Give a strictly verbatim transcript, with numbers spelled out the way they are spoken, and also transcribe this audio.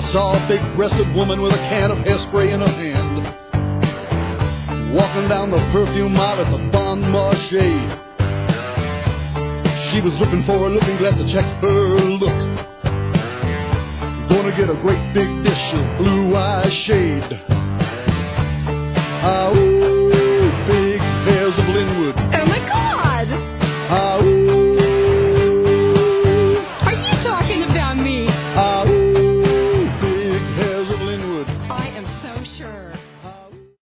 saw a big-breasted woman with a can of hairspray in her hand, walking down the perfume aisle at the Bon Marché. She was looking for a looking glass to check her look. Gonna get a great big dish of blue eye shade. Ah, ooh.